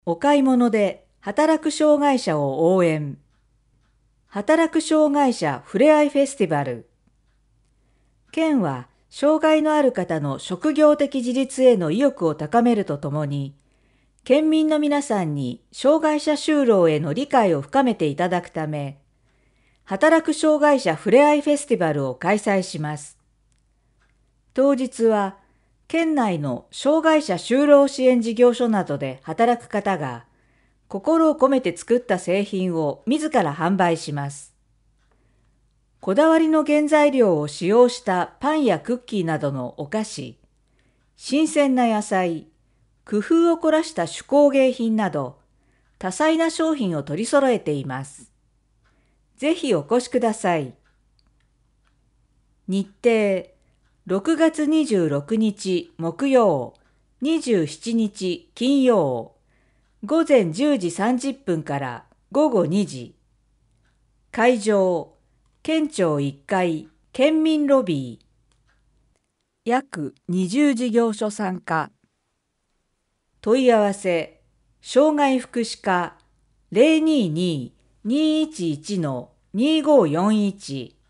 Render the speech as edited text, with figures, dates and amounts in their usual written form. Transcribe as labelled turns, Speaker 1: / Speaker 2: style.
Speaker 1: お買い物で働く障害者を応援。働く障害者ふれあいフェスティバル。県は障害のある方の職業的自立への意欲を高めるとともに、県民の皆さんに障害者就労への理解を深めていただくため、働く障害者ふれあいフェスティバルを開催します。当日は、県内の障害者就労支援事業所などで働く方が、心を込めて作った製品を自ら販売します。こだわりの原材料を使用したパンやクッキーなどのお菓子、新鮮な野菜、工夫を凝らした手工芸品など、多彩な商品を取り揃えています。ぜひお越しください。日程、6月26日木曜、27日金曜、午前10時30分から午後2時。会場、県庁1階、県民ロビー。約20事業所参加。問い合わせ、障害福祉課022-211-2541